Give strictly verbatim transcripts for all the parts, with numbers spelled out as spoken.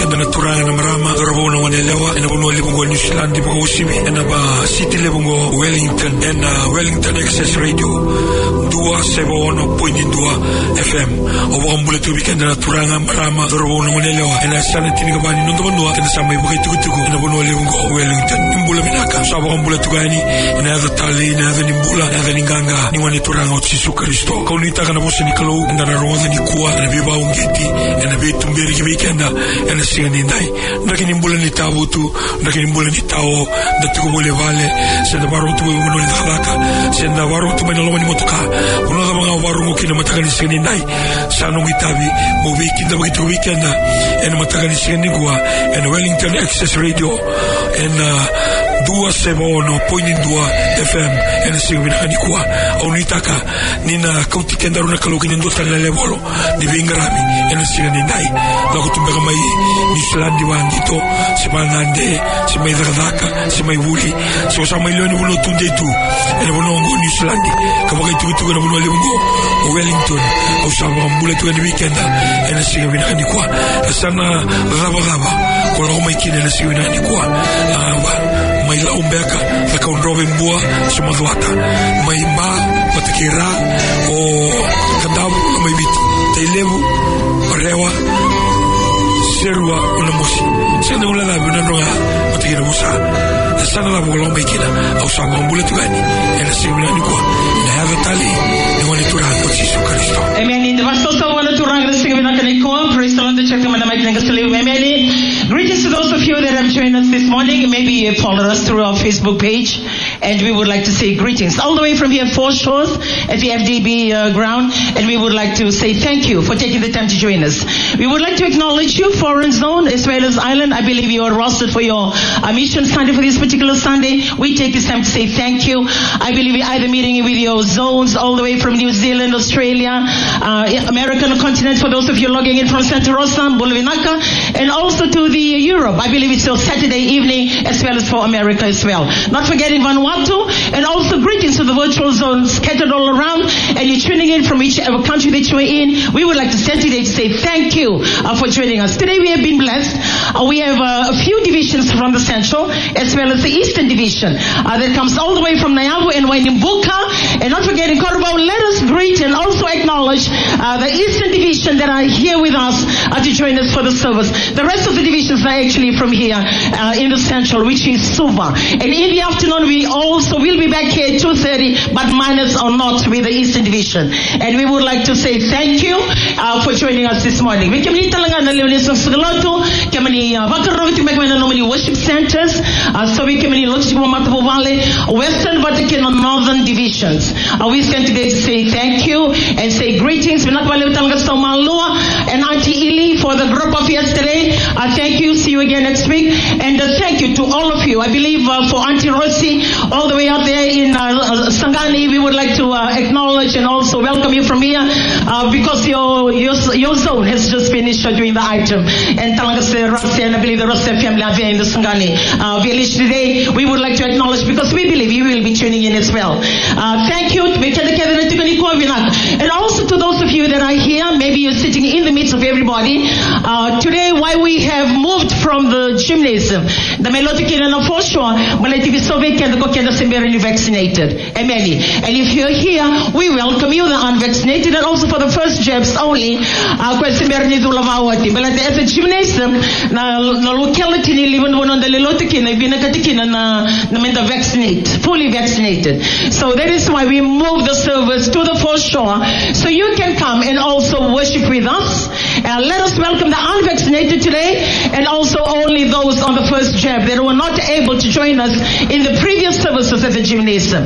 anda na turanga na marama dorabo na wanelewa ena bono libongo New Zealand di boko sibi ena ba city lebongo Wellington ena Wellington Access Radio dua sebono point dua F M obo ambule tu weekend na turanga marama dorabo na wanelewa ena sana tini kabani nondo bono ena sama ibo kitu kitu ena bono libongo Wellington imbula minaka so abo ambule tu gani ena ada tali ena ada nimbula ena ada ninganga ni wani turanga o Yesu Kristo kaunita kana bosi ni kalau enda na roza ni kuwa na biba ungeti ena betu mberi ki weekend ena sigani ndai ndakini mbula ni tabu tu ndakini mbula ni tao ndatuko mole vale senda baro tu ngono ni halaka senda baro tu mena lomani motoka uno da banga baro ngokina mataka ni sigani ndai sanu ngitabi mo weekend ba kitu weekend ena mataka ni sigani kuwa ena Wellington Access Radio ena dua sebono point dua F M ena sigani hani kuwa unitaka nina kauti kenda runa kalau kini ndo tala lebolo di bingarami ena sigani ndai la kutumba kama hii New Zealand di wangito simangande simai zakadaka simai wuli so sama milioni ulo tunde tu ena bonongo New Zealand kama kai tu tu na bonole bongo Wellington au sama mbule tu ni weekend ena sigani hani kwa sana raba raba kwa ngoma ikine ena sigani hani kwa aba mai la umbeka la kaundrobe mbua sumadwata mai mba matakira o kadabu mai biti tailevu rewa serua una mosi senda una la una roga matakira musa sana la bolomba ikina au sama mbule tu gani ena sigani ni kwa na hava tali ni wale turanga kwa Yesu Kristo amen in the vasto wale turanga sigani kana kwa praise the Lord the church mana mai nanga sele amen. Greetings to those of you that have joined us this morning. Maybe you have followed us through our Facebook page, and we would like to say greetings all the way from here, Four Shores, at the F D B uh, ground, and we would like to say thank you for taking the time to join us. We would like to acknowledge you, Foreign Zone, as well as Island. I believe you are rostered for your uh, mission Sunday for this particular Sunday. We take this time to say thank you. I believe you're either meeting with your zones all the way from New Zealand, Australia, uh, American continent, for those of you logging in from Santa Rosa, Bulavinaka, and also to the Europe. I believe it's your Saturday evening as well as for America as well. Not forgetting Vanuatu, and also greetings to the virtual zones scattered all around, and you're tuning in from whichever country that you're in. We would like to stand today to say thank you uh, for joining us. Today we have been blessed. Uh, we have uh, a few divisions from the Central as well as the Eastern Division uh, that comes all the way from Nyavu and Wainimbuka, and not forgetting Korobau. Let us greet and also acknowledge uh, the Eastern Division that are here with us uh, to join us for the service. The rest of the divisions are actually from here uh, in the Central, which is Suva. And in the afternoon we also will be back here at two thirty, but minus or not with the Eastern Division. And we would like to say thank you uh, for joining us this morning. We can worship centers, uh, so we can Western, Vatican, and Northern divisions. Uh, we stand today to say thank you and say greetings. And Auntie Ili for the group of yesterday. Uh, thank you. See you again next week. And uh, thank you to all of you. I believe uh, for Auntie Rossi, all the way out there in uh, Sangani, we would like to uh, acknowledge and also welcome you from here uh, because your, your your zone has just finished uh, doing the item. And Talangase Rossi, and I believe the Rossi family are there in the Sangani uh, village today. We would like to acknowledge because we believe you will be tuning in as well. Uh, thank you. And also to those of you that are here, maybe you're sitting in the midst of everybody. Uh, today, why we have moved from the gymnasium, the Melodikin and for sure, the vaccinated. Amen. And if you're here, we welcome you, the unvaccinated, and also for the first jabs only. Uh, but at the gymnasium, the locality, even one on the Lelotikin, they've been a vaccinate, fully vaccinated. So that is why we moved the service to the foreshore, so you can come and also worship with us. Uh, let us welcome the unvaccinated today, and also only those on the first jab that were not able to join us in the previous services at the gymnasium.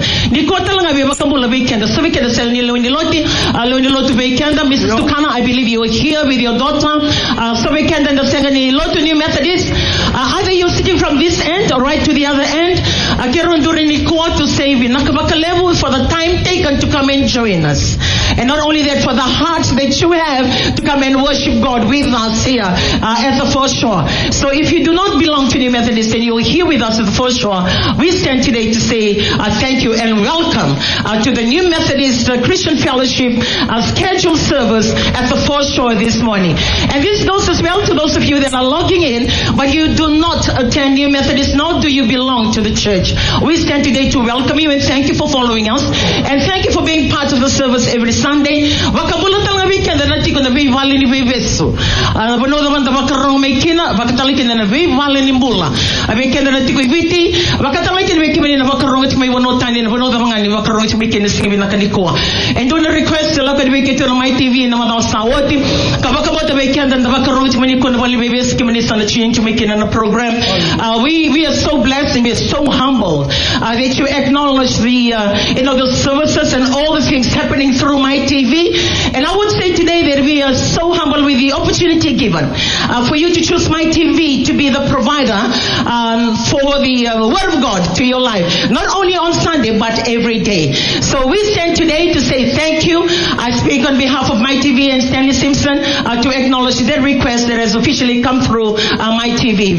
Missus Tukana, I believe you are here with your daughter. Uh, so we can understand any Lotu New Methodist. Uh, either you're sitting from this end or right to the other end. to say for the time taken to come and join us. And not only that, for the heart that you have to come and worship God with us here uh, at the Foreshore. So if you do not belong to the Methodist and you're here with us at the Foreshore, we stand today to say uh, thank you and welcome uh, to the New Methodist uh, Christian Fellowship uh, scheduled service at the Foreshore this morning. And this goes as well to those of you that are logging in, but you do not attend New Methodist, nor do you belong to the church. We stand today to welcome you and thank you for following us. And thank you for being part of the service every Sunday. Wakabulatan nga weekend na tiko na be vale ni bebeso. Ah bono da banda makarong may kina, bakatalikin na be vale ni mbula. Weekend na tiko ibiti, bakatalikin may kina na makarong at may wano tani na bono da mga ni makarong at may kina singi na kanikoa. And do na request la kad weekend na my T V na mga sawati. Kabakabota weekend na makarong at may kina vale bebes kina sa na change may kina na program. Uh, we we are so blessed and we are so humble uh, that you acknowledge the uh, you know the services and all the things happening through my T V. And I would say today that we are so humble with the opportunity given uh, for you to choose my T V to be the provider um, for the uh, Word of God to your life, not only on Sunday but every day. So we stand today to say thank you. I speak on behalf of my T V and Stanley Simpson uh, to acknowledge that request that has officially come through uh, my T V.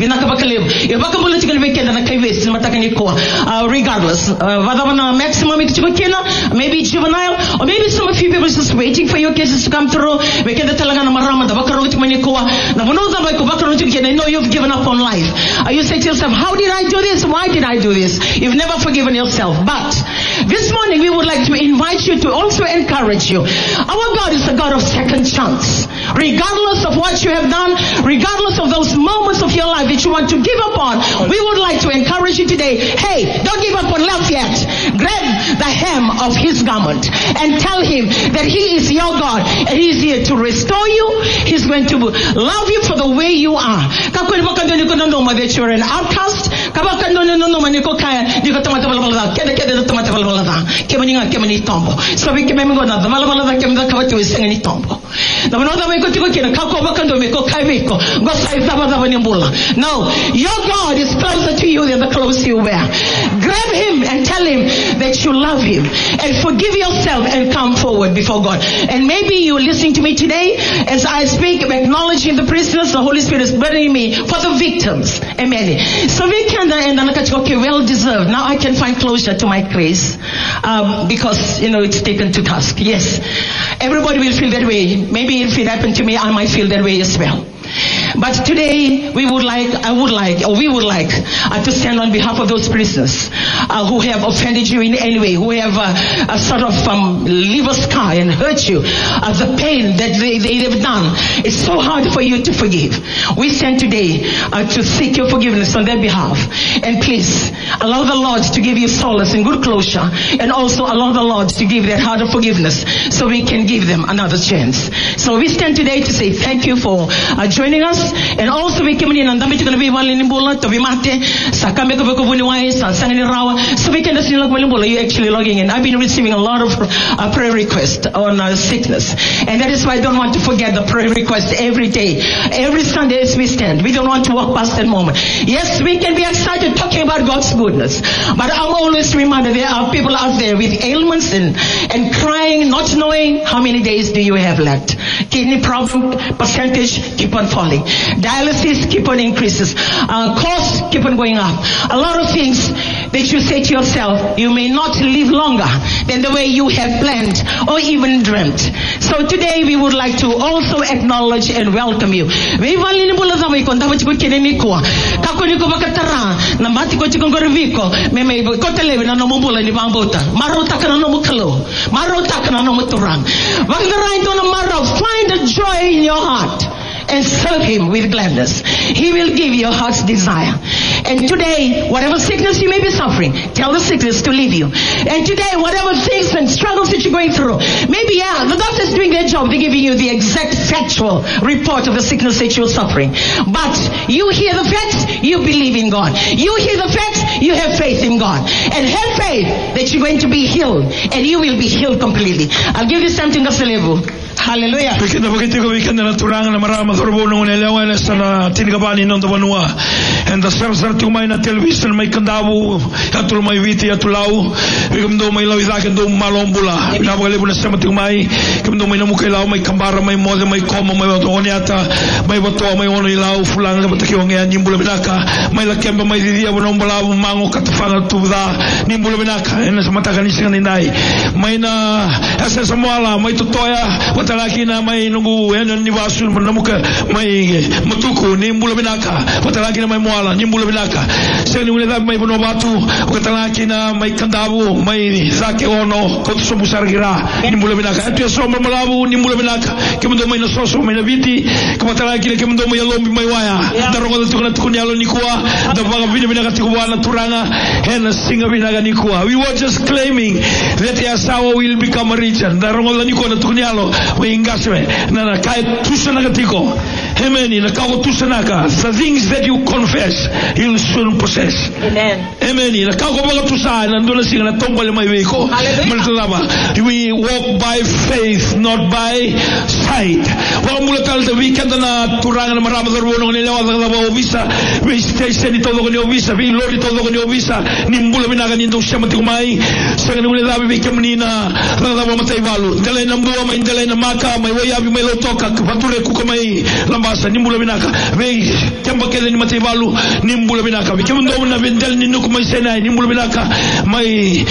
Uh, regardless, uh, maximum maybe juvenile, or maybe some of you people just waiting for your cases to come through. I know you've given up on life. Uh, you say to yourself, how did I do this? Why did I do this? You've never forgiven yourself. But this morning we would like to invite you to also encourage you. Our God is a God of second chance. Regardless of what you have done, regardless of those moments of your life that you want to give up on, we would like to encourage you today. Hey, don't give up on love yet. Grab the hem of his garment and tell him that he is your God and he's here to restore you. He's going to love you for the way you are. That you're an outcast. So we can remember that no, your God is closer to you than the clothes you wear. Grab him and tell him that you love him and forgive yourself and come forward before God. And maybe you're listening to me today as I speak, acknowledging the prisoners. The Holy Spirit is burdening me for the victims. Amen. So we can and okay, well deserved. Now I can find closure to my case um, because you know it's taken to task. Yes, everybody will feel that way. Maybe if it happened to me, I might feel that way as well. But today we would like, I would like, or we would like uh, to stand on behalf of those prisoners uh, who have offended you in any way, who have uh, a sort of um, leave a scar and hurt you. Uh, the pain that they, they have done, it's so hard for you to forgive. We stand today uh, to seek your forgiveness on their behalf. And please allow the Lord to give you solace and good closure, and also allow the Lord to give that heart of forgiveness so we can give them another chance. So we stand today to say thank you for uh, joining us. And also we came in and to be one in Bula to be mate, Sakame Kobuni, Sangani Rawa. So we can listen to you actually logging in. I've been receiving a lot of uh, prayer requests on uh, sickness. And that is why I don't want to forget the prayer requests every day. Every Sunday as we stand. We don't want to walk past that moment. Yes, we can be excited talking about God's goodness. But I'm always reminded there are people out there with ailments and, and crying, not knowing how many days do you have left. Kidney problem percentage keep on falling. Dialysis keep on increases. Uh, costs keep on going up. A lot of things that you say to yourself, you may not live longer than the way you have planned or even dreamt. So today we would like to also acknowledge and welcome you. Find a joy in your heart and serve him with gladness. He will give your heart's desire. And today, whatever sickness you may be suffering, tell the sickness to leave you. And today, whatever things and struggles that you're going through, maybe, yeah, the doctor's doing their job. They're giving you the exact factual report of the sickness that you're suffering. But you hear the facts, you believe in God. You hear the facts, You have faith in God. And have faith that you're going to be healed. And you will be healed completely. I'll give you something of the level. Hallelujah. Weekend begitu ko weekend na turang na marama thorbo nung nelewa na sana tinigabani nung tabanua. And the sar-sar tumay na television may kandabu atul may viti atulaw. Ikamdo may law idakan do malombula. Napakalibo na sa matumay. Ikamdo may namukay law may kambara may mode may koma may watoniata may wato may ono ilaw fulang na batakiwang yan nimbula binaka may lakemba may didia wanong balaw mango katafanga tubda nimbula binaka. And sa matakanising ninay may na asa sa muala may tutoya patalaki na may nungu yan ni wasul namuka may matuko ni mbula binaka patalaki na may muala ni mbula binaka sa ni wala may bonobatu patalaki na may kandabu may zake ono koto sobusar gira ni mbula binaka atu so malabu ni mbula binaka kemdo may nasoso may nabiti patalaki na kemdo may lombi may waya darongo tu kana tukunyalo ni kuwa da baga bina binaka tikuwa na turanga hen singa binaka ni kuwa. We were just claiming that Yasawa will become a region darongo ni kuwa na tukunyalo ingaswe na na kai tusana katiko amen na kao tusana ka the things that you confess you'll soon possess. Amen. Amen na kao baga tusana na ndola singa na tombale mai weko maltalaba. We walk by faith not by sight. Wa mulatal the weekend na turanga na marama dorbono ni lawa da obisa we station ni todo ni obisa vi lori todo ni obisa ni mbula binaga ni ndo shamati kumai sanga ni wala bi kemnina da ba matai balu dele na mbua mai dele na maka mai wayabi mai lotoka fature ku kamai lambasa nimbula binaka ve kemba kele ni matai balu nimbula binaka ve kemndo na vendel ni nuku mai senai nimbula binaka mai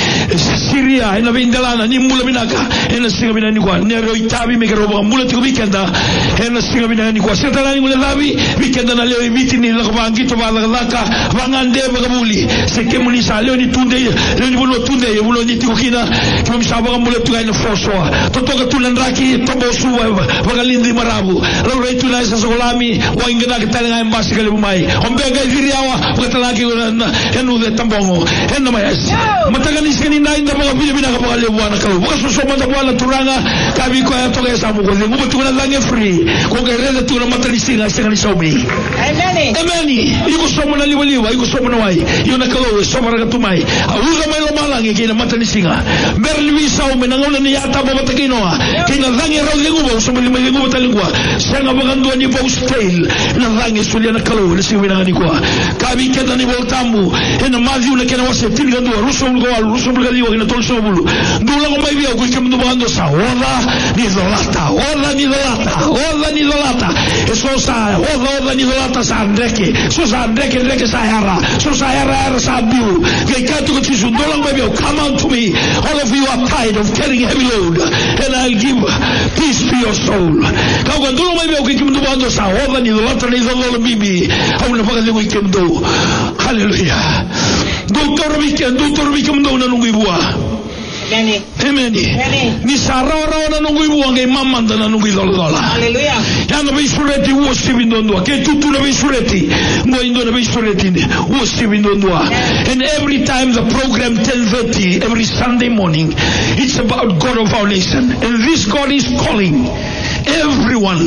Syria ina vendalana nimbula binaka ina singa binani kwa nero itabi me geroba mbula tiku weekenda ina singa binani kwa setala ni ngule labi weekenda na leo ibiti ni lakbangi to bala laka bangande bagabuli sekemuni sa leo ni tunde leo ni bulo tunde bulo ni tikukina kemsaba mbula tu ina foswa totoka tulandraki tobosu wagalindi marabu lalu itu na sa solami wa ingena kitala ngai mbasi kale bumai ombega hiriawa watalaki na enu de tambongo enu mayas matagani skeni na inda mga bilibina ka mga lebuana ka buka susoma na buwana turanga kabi ko ya toga sa mugo de ngubo tuna lange free ko ga rede tuna matalisinga skeni somi amen amen iko somo na liwaliwa iko somo na wai yuna kalo somo ra tumai auza mai lo malangi kina matalisinga berli sao menangona ni yata baba takinoa kina lange ro ngubo somo ni mai ngubo talingwa sanga bagando ni postel na lange sulia na kalo ni siwina ni kwa kabi kenda ni voltamu ena mazi una kena wase tinga ndo ruso ngo al ruso bulgaliwa kina tolso bulu ndula ngo mai bia ko kemndo bando sa ola ni zolata ola ni zolata ola ni zolata eso sa ola ola ni zolata sa andreke so sa andreke andreke sa yara so sa yara yara sa biu ke katu ko tisu ndula ngo bia come on to me all of you are tired of carrying heavy load and I'll give peace to your soul kau ndula ngo bia ko kemndo bando sa ola ni zolata ni zolata bibi au na pagale ko kemndo hallelujah doctor weekend doctor weekend ndo na nungu ibua Amen. Amen. Ni sarara na nungu ibua ngai mamanda na nungu idola. Hallelujah. Yana bisureti wo sibindondwa ke tutu na bisureti ngo indo na bisureti wo sibindondwa. And every time the program ten thirty every Sunday morning it's about God of our nation and this God is calling everyone.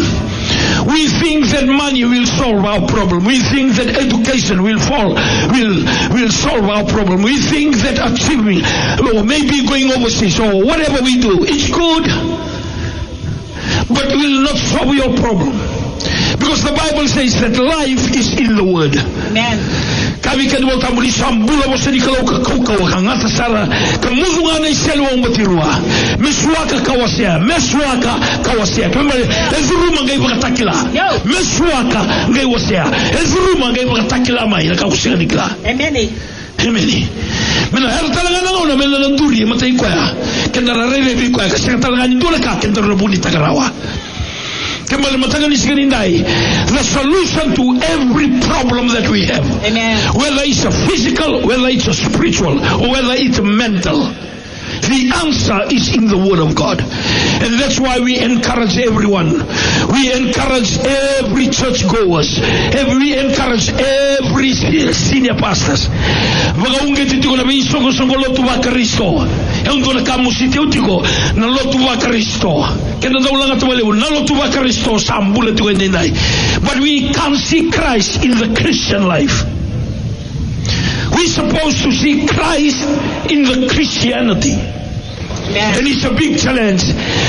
We think that money will solve our problem. We think that education will fall, will will solve our problem. We think that achieving, or maybe going overseas, or whatever we do, it's good, but will not solve your problem. Because the Bible says that life is in the Word. Amen. Kami kan wal tamuri sambula mo sa dikalaw ka kaukaw hangata sara kamuzunga na iselwa umatirwa meswaka kawasya meswaka kawasya kamali ezuruma ngai bakatakila meswaka ngai wasya ezuruma ngai bakatakila mai na kakusika dikla amen amen mena her talanga ngona mena nduri matai kwa kendara rele bi kwa ka talanga ndula ka kendara buni takarawa. The solution to every problem that we have, amen, whether it's a physical, whether it's a spiritual, or whether it's mental, the answer is in the Word of God. And that's why we encourage everyone. We encourage every church goers. We encourage every senior pastors. Vagaunge titiko na bisongo songo lotu wa Kristo. Eungo na kamusiti utiko na lotu wa Kristo. Kenda daulanga tuwalewu na lotu wa Kristo sambule tiko endai. But we can't see Christ in the Christian life. We're supposed to see Christ in the Christianity. Yeah. And it's a big challenge.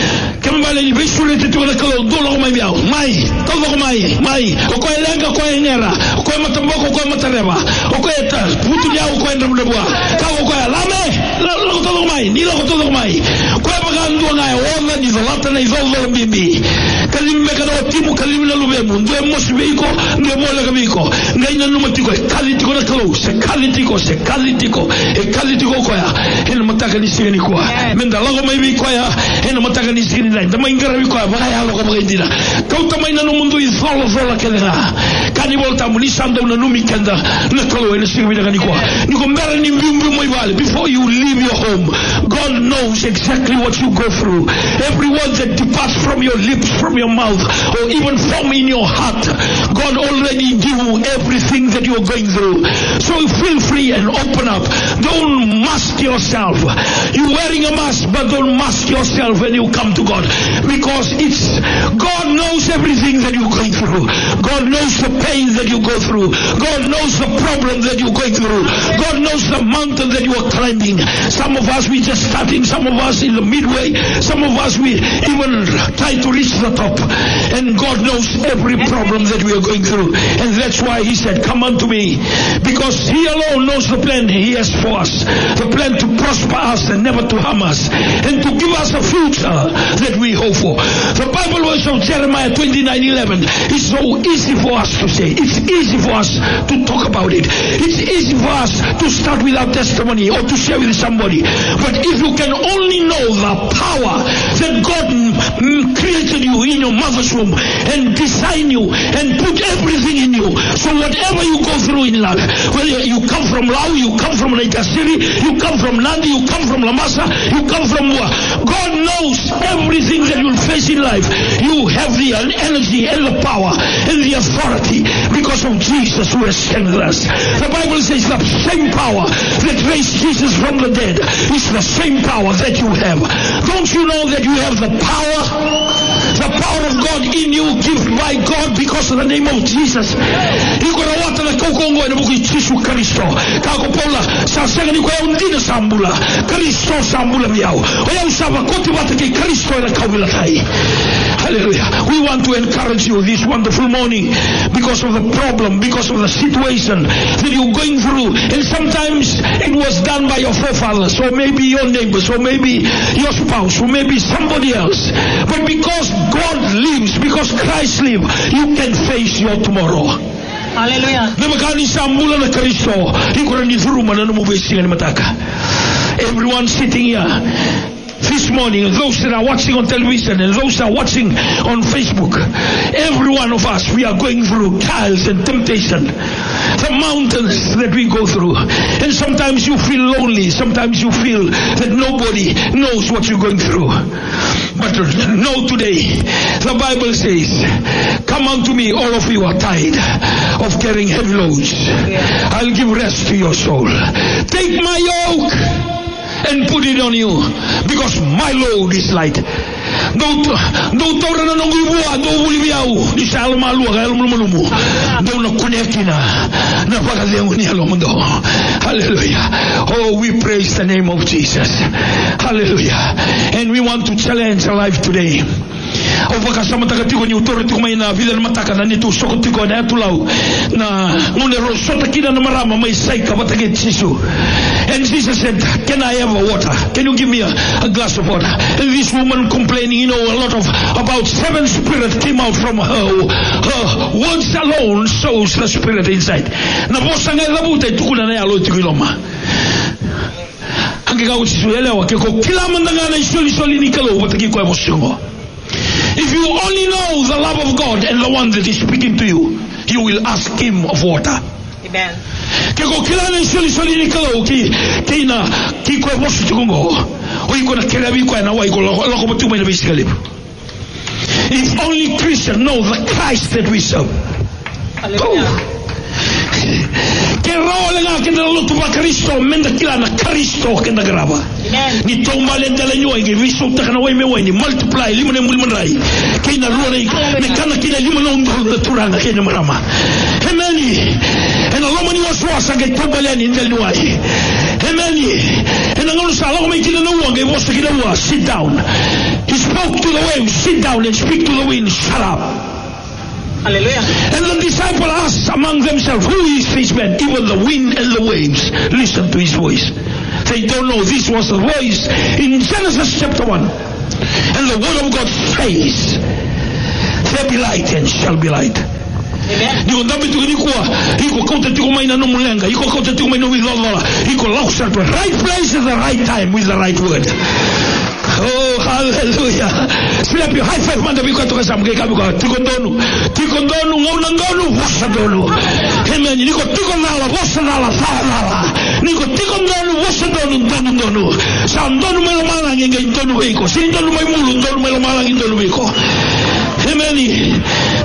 Kembali visually to the color dolo mai biao mai todo mai mai o ko elenga ko engera o ko matamboko ko matareba o ko eta putu dia o ko endra bua ka o ko lame lo todo mai ni lo todo mai ko pagando na ona di zolata na izolo bibi kalim me kada timu kalim na lube mu ndo mosbiko ndo mola kabiko ngai na numatiko kalitiko na kalo se kalitiko se kalitiko e kalitiko ko ya en mataka ni sigani ko menda lago mai bi ko ya en mataka ni sigani Dama ingara biko abaya lo ko indira kau tamai na no mundo izolo zola kedera kani volta muni sanda una numi kenda na kalo ene sigi bida kani ko ni ko mera ni mbimbi mo ibale before you leave your home. God knows exactly what you go through. Every word that departs from your lips, from your mouth, or even from in your heart, God already knew everything that you're going through. So feel free and open up. Don't mask yourself. You're wearing a mask, but don't mask yourself when you come to God. Because it's God knows everything that you're going through. God knows the pain that you go through. God knows the problem that you're going through. God knows the mountain that you are climbing. Some of us we just starting, some of us in the midway, some of us we even try to reach the top. And God knows every problem that we are going through. And that's why He said, come unto me. Because He alone knows the plan He has for us. The plan to prosper us and never to harm us. And to give us a future that we hope for. The Bible verse of Jeremiah twenty-nine eleven is so easy for us to say. It's easy for us to talk about it. It's easy for us to start with our testimony or to share with somebody. But if you can only know the power that God mm, created you in your mother's womb and designed you and put everything in you. So whatever you go through in life, whether you come from Lao, you come from Naikasiri, you come from Nandi, you come from Lamasa, you come from Mua. God knows everything that you'll face in life. You have the energy and the power and the authority because of Jesus who has sent us. The Bible says the same power that raised Jesus from the dead is the same power that you have. Don't you know that you have the power? The power of God in you, given by God because of the name of Jesus. Ikorawata na kokongo ina buku Yesu Kristo. Kako Paula sasega ni kwa undina sambula. Kristo sambula miao. Oya usaba koti wata ki Kristo ina kawila tai. Hallelujah. We want to encourage you this wonderful morning because of the problem, because of the situation that you're going through. And sometimes it was done by your forefathers, or maybe your neighbors, or maybe your spouse, or maybe somebody else. But because God lives, because Christ lives, you can face your tomorrow. Hallelujah. Everyone sitting here this morning, those that are watching on television and those that are watching on Facebook, every one of us, we are going through trials and temptation, the mountains that we go through. And sometimes you feel lonely, sometimes you feel that nobody knows what you're going through. But know today, the Bible says, come unto me, all of you are tired of carrying heavy loads. I'll give rest to your soul. Take my yoke and put it on you, because my load is light. Do do tora na nongi bua do ulibiau di salma lu ga lumu lumu do na kunekina na pagalengu ni alomundo. Hallelujah. Oh, we praise the name of Jesus. Hallelujah. And we want to challenge our life today. O vakasama takatiko ni utoro tiko mai na vida mataka na nitu sokotiko na tulau na ngone rosota kina na marama mai saika batake Jesu. And Jesus said, can I have a water? Can you give me a, a glass of water? And this woman complaining, you know, a lot of about seven spirits came out from her. Her words alone shows the spirit inside. Na bosa ngai labuta tukuna na yalo tikiloma. Angeka usielewa kiko kila mandangana isoli soli nikalo bataki kwa emotiongo. If you only know the love of God and the one that is speaking to you, you will ask Him of water. Amen. Kiko kilana soli soli nikalo ki kina kiko emosu tukungo. Oiko na kelabi kwa na waiko loko batuma ina bisikali. If only Christians know the Christ that we serve. Hallelujah. Ke raole nga ke na lutu ba Kristo menda kila na Kristo ke na grava. Ni tomba le dela nyoy ke viso ta kana we me we ni multiply limo ne mulimo rai. Ke na ruole ne kana kila limo no ndo turanga ke na marama. Hemeni. En aloma ni waswasa ke tomba le ni del nyoy. Hemeni. En ngolo sala ko me kila no wange wo se kila wa sit down. He spoke to the waves, sit down and speak to the wind, shut up. Hallelujah. And the disciples asked among themselves, who is this man? Even the wind and the waves listen to his voice. They don't know this was the voice in Genesis chapter one. And the word of God says, there be light and shall be light. Digo ndambi tu nikua iko kauta tiko mai na no mulenga iko kauta tiko mai no wilola iko lausa to right place at the right time with the right word. Oh, hallelujah. Slap your high five manda biko toka samge kabiko tiko ndonu tiko ndonu ngona ndonu wasa ndonu. Amen. Niko tiko nala wasa nala nala. Niko tiko ndonu wasa ndonu ndonu ndonu. Sa ndonu melo mala ngenge ndonu iko. Si ndonu mai mulu ndonu melo mala ngenge ndonu iko. Amen.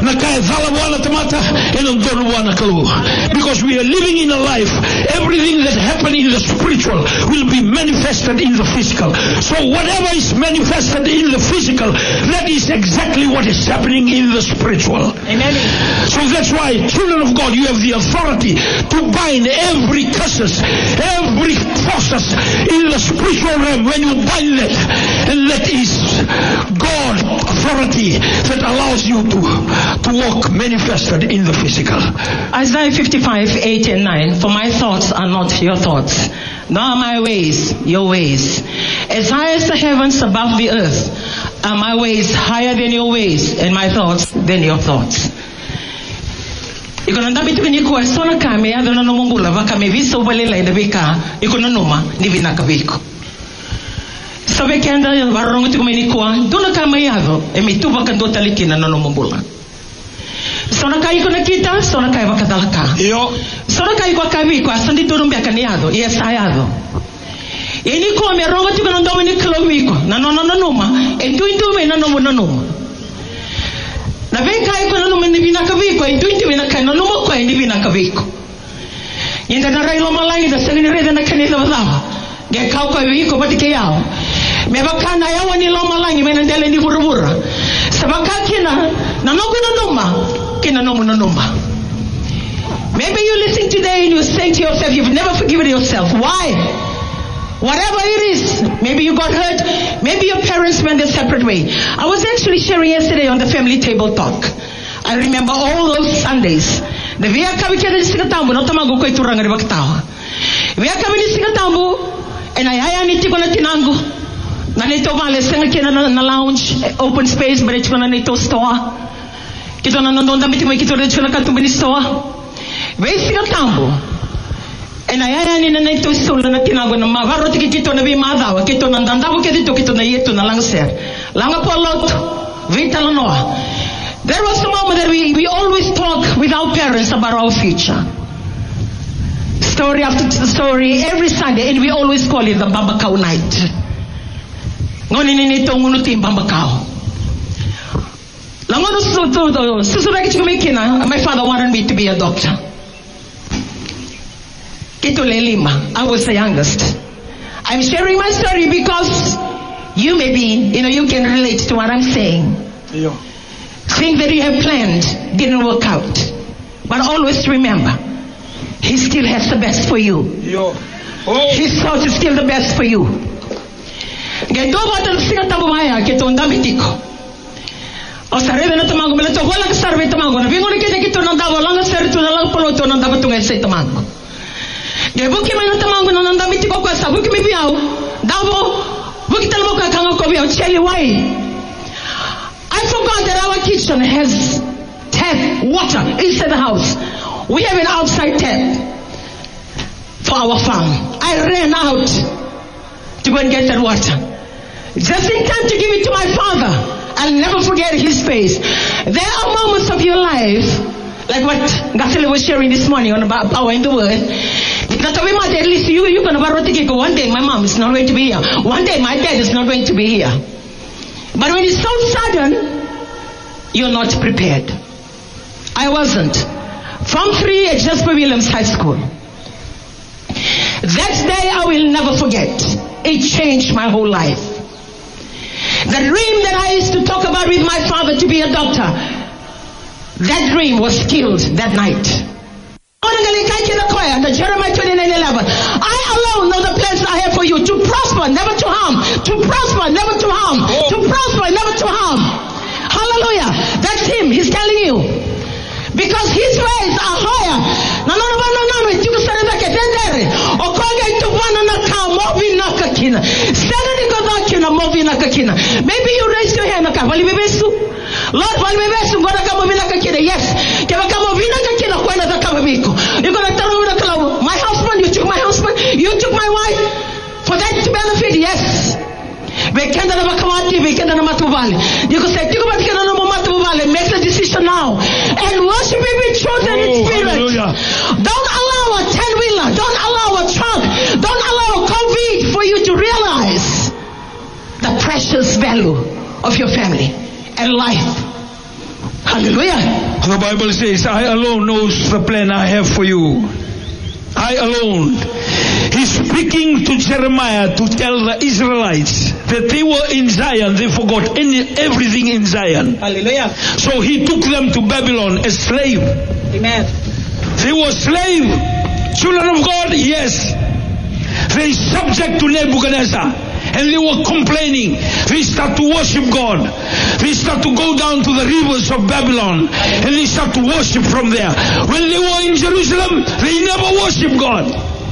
Because we are living in a life, everything that happened in the spiritual will be manifested in the physical. So whatever is manifested in the physical, that is exactly what is happening in the spiritual. Amen. So that's why, children of God, you have the authority to bind every curses, every forces in the spiritual realm. When you bind that, and that is God authority that allows you to to walk manifested in the physical. Isaiah fifty-five, eight and nine. For my thoughts are not your thoughts, nor are my ways your ways. As high as the heavens above the earth are my ways higher than your ways, and my thoughts than your thoughts. Iko na ndabi tu ni kwa sona kame ya dona no mungula vaka me viso balela ida bika iko na noma ni vina kabiko. Sabe que anda varrongo tu come ni kwa dona kama yavo e mi tu vaka ndota likina no mungula. Sona kai iko na kita sona kai vaka dalaka. Yo. Sona kai kwa kabiko asandi tu rumbe kaniado yes ayado. E ni kwa me rongo tu kana ndoma ni kilomiko na no no no noma e tu tu me na no no noma. Na vem cá e quando não me vina caviko, e tu inte vina cá não não me ni vina caviko. E ainda na raio malai da sangue reda na canela vazava. Ge kau kau viko pati ke yao. Me bakana yao ni lo malai me na dele ni burubura. Sabaka kina na no kuna noma, kina no muna noma. Maybe you listen today and you say to yourself, you've never forgiven yourself. Why? Whatever it is, maybe you got hurt, maybe your parents went a separate way. I was actually sharing yesterday on the family table talk. I remember all those Sundays. The via kabikeda di singatambu, no tamago ko ituranga di baktawa. Via kabikeda di singatambu, and I haya ni tiko na tinango. Na nito vale senga kena na lounge, open space, but it's gonna nito store. Kito na nondonda miti mo kito recho na katumbini store. Via singatambu. E na yaya ni na ito solo na tinago na mavaro tiki kito na bi madawa kito na dandawo kito kito na yeto na lang ser langa po lot vita la noa. There was a moment that we we always talk with our parents about our future, story after story every Sunday, and we always call it the Bambakao night. Ngoni ni nito ngunuti Bambakao langono so to susura kichiko mekina. My father wanted me to be a doctor. I was the youngest. I'm sharing my story because you may be, you know, you can relate to what I'm saying. Yeah. Things that you have planned didn't work out. But always remember, He still has the best for you. Yeah. Oh. His thoughts is still the best for you. O sarebe na tamango, mela to wala ka sarbe tamango. Na bingo ni kete kito nang dawa lang sa rito na lang poloto nang dapat tungay sa tamango. Ge buki may tamango na nang damit ko kwa sa buki may biaw. Davo buki talmo ka kanga ko biaw. Tell you why? I forgot that our kitchen has tap water inside the house. We have an outside tap for our farm. I ran out to go and get that water, just in time to give it to my father. I'll never forget his face. There are moments of your life, like what Gasile was sharing this morning on about power in the word. At least you, you're going to one day my mom is not going to be here. One day my dad is not going to be here. But when it's so sudden, you're not prepared. I wasn't. Form three at Jasper Williams High School. That day I will never forget. It changed my whole life. The dream that I used to talk about with my father to be a doctor, that dream was killed that night. Jeremiah twenty-nine eleven. I alone know the plans I have for you, to prosper, never to harm, to prosper, never to harm, to prosper, never to harm. Hallelujah. That's him. He's telling you. Because his ways are higher. No, no, no, no, no, no. You can say that. Maybe you raise your hand. Lord, yes. You're going to tell me, my husband, you took my husband, you took my wife. For that to benefit, yes. You can say, make the decision now. And worship him in truth and in spirit. Hallelujah. Don't allow a ten-wheeler, don't allow a truck, don't allow a COVID for you to realize the precious value of your family and life. Hallelujah. The Bible says, I alone knows the plan I have for you. I alone. He's speaking to Jeremiah to tell the Israelites that they were in Zion. They forgot any, everything in Zion. Hallelujah. So he took them to Babylon as slave. Amen. They were slave. Children of God, yes. They subject to Nebuchadnezzar. And they were complaining. They start to worship God. They start to go down to the rivers of Babylon. And they start to worship from there. When they were in Jerusalem, they never worshiped God.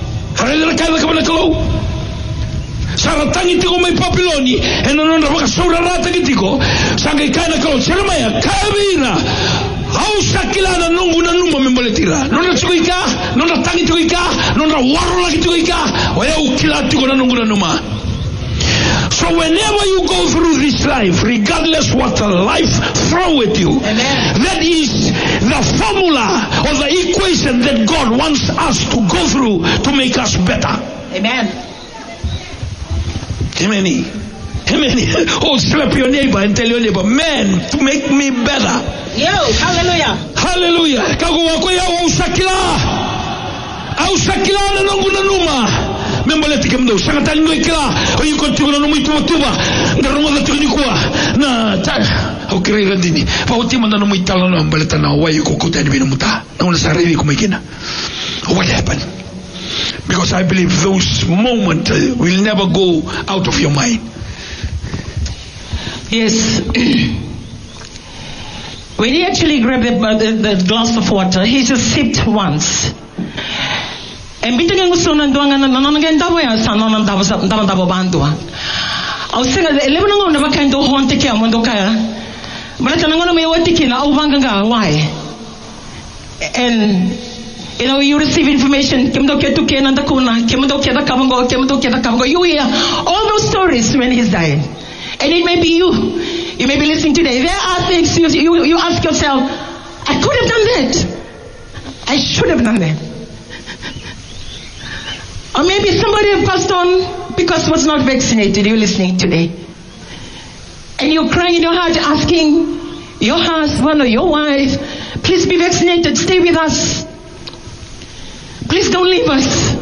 Saratangi tiko may Papiloni, and another Saurata Gitico, Sangai Kana Kalo, Jeremiah, Kavina, Hausakila, Nunguna Numa Memboletira, Nona Tuika, Nona Tangi Tuika, Nona Warlaki Tuika, or Kila Tukuna Nunguna Numa. So whenever you go through this life, regardless what the life throw at you, amen, that is the formula or the equation that God wants us to go through to make us better. Amen. Amen. Amen. Oh, slap your neighbor and tell your neighbor, man, to make me better. Yo, hallelujah. Hallelujah. Kago wako ya usakila. Au sakila na nunguna numa. Memboleti kemdo sangatali no ikila o yikontuguna no muito tuba ngarongo da tunikua na ta o kirega dini pa o tima no muito tala no mbaleta na wa yiko kutani bino muta na una sarevi kumekina. What happened? Because I believe those moments uh, will never go out of your mind. Yes. When he actually grabbed the, uh, the, the glass of water, he just sipped once. And bitte ging so nan doanga nan nan gen dabo ya san nan dabo dabo dabo bandua. Au singa eleven ngo na bakando honte ke amondo kaya. Bala tanango na may wati kila au banganga why? And you know, you receive information, kemdo ke tu ke nanda kuna, kemdo ke da kamango, kemdo ke da kamango. You hear all those stories when he's dying. And it may be you. You may be listening today. There are things you you, you ask yourself, I could have done that. I should have done that. Or maybe somebody passed on because was not vaccinated. You're listening today. And you're crying in your heart asking your husband or your wife, please be vaccinated, stay with us. Please don't leave us.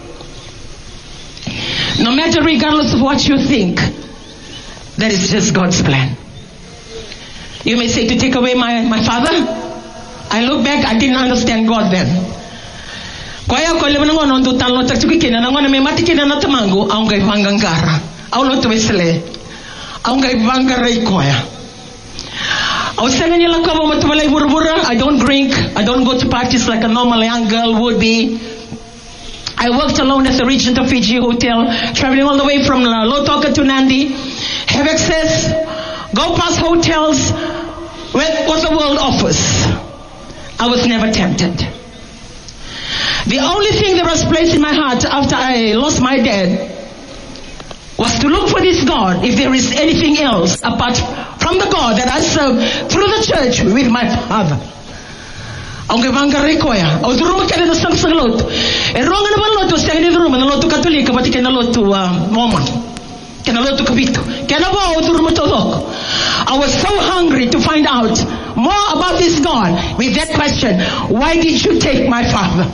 No matter, regardless of what you think, that is just God's plan. You may say, to take away my, my father? I look back, I didn't understand God then. Kwaya ko lebe ngo ndo talo ta tuki kena ngo na me mati kena na tamango au ngai vangangara au lo to vesele au ngai vangara ikoya au senga la ko mo to balai burbura. I don't drink, I don't go to parties like a normal young girl would be. I worked alone at the Regent of Fiji Hotel, traveling all the way from Lotoka to Nandi, have access, go past hotels with what the world offers. I was never tempted. The only thing that was placed in my heart after I lost my dad was to look for this God, if there is anything else apart from the God that I serve through the church with my father. Aunque vanga rekoya, o duro kene na sang sang lot. E ronga na loto sa ni duro na loto katolika pati kena loto Mormon. Kena loto kabito. Kena ba o duro mo tolok. I was so hungry to find out more about this God with that question, why did you take my father?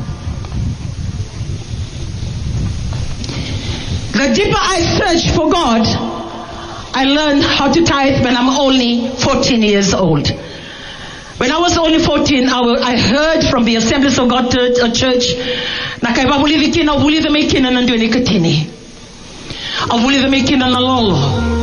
The deeper I search for God, I learned how to tithe when I'm only fourteen years old. When I was only fourteen, I, w- I heard from the Assemblies of God Church, na kay babuli vikina, babuli the mekina nanduani katini. Abuli the mekina na lolo.